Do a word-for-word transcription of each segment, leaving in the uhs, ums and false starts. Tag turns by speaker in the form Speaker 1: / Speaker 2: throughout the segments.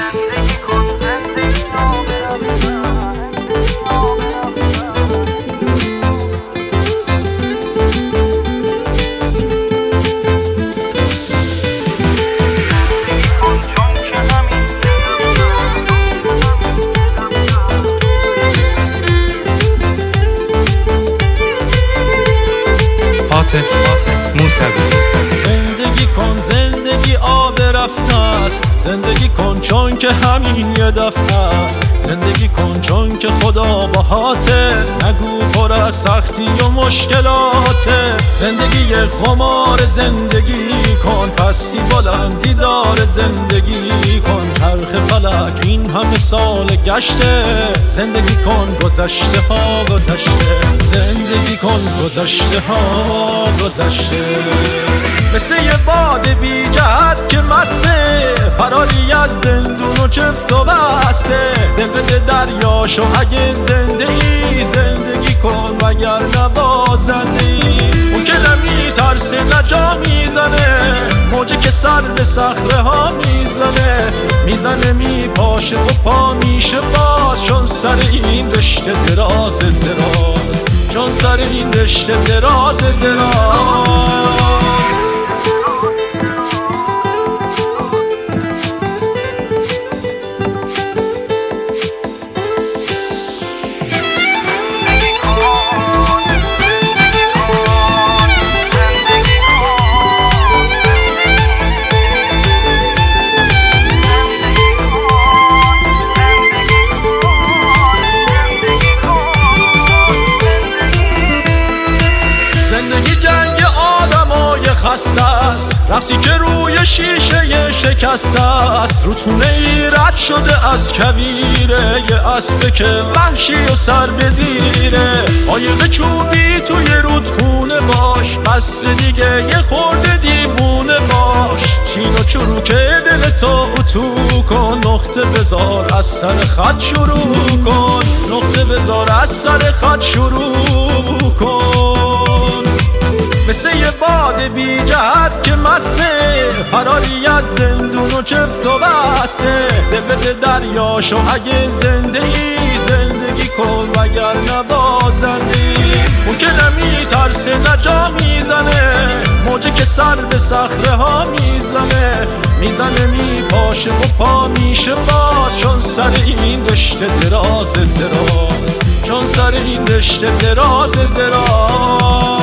Speaker 1: زندگی کن، زندگی آب رفته است. زندگی کن چون که همین یه دفعه است. زندگی کن چون که خدا باهاته، نگو پر از سختی و مشکلاته. زندگی یه قمار، زندگی کن پستی بلندی دار. زندگی کن چرخ فلک این همه سال گشته. زندگی کن گذشته ها گذشته. زندگی کن گذشته ها گذشته. مثل یه باد بی جهت که مسته، فراری از زندون و چفت و بسته. دل بده دریاشو اگه زنده ای، زندگی کن وگر نبازنده ای. اون که نمیترسه نجا میزنه، موجه که سر به صخره ها میزنه. میزنه میپاشه و پا میشه باز، چون سر این رشته دراز دراز. چون سر این رشته دراز دراز. رقصی که روی شیشه شکسته است، رودخونه ای رد شده از کویره. یه اسبه که وحشی و سر به زیره. قایق چوبی توی رودخونه باش، بس دیگه یه خورده دیوونه باش. چین و چروکه دلتو اتو کن، نقطه بذار از سر خط شروع کن. نقطه بذار از سر خط شروع کن. مثل یه باد بی جهت که مسته، فراری از زندون و چفت و بسته. دل بده دریاشو اگه زنده ای، زندگی کن وگر نبازنده ای. اون که نمیترسه نجا میزنه، موجه که سر به صخره ها میزنه. میزنه میپاشه و پا میشه باز، چون سر این رشته دراز دراز. چون سر این رشته دراز دراز.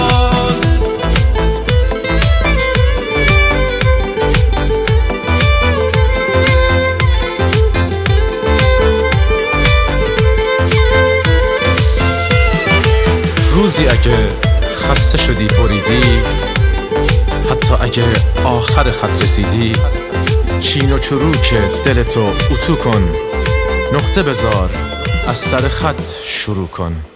Speaker 2: روزی اگه خسته شدی بریدی، حتی اگه آخر خط رسیدی، چین و چروک دلتو اتو کن. نقطه بذار از سر خط شروع کن.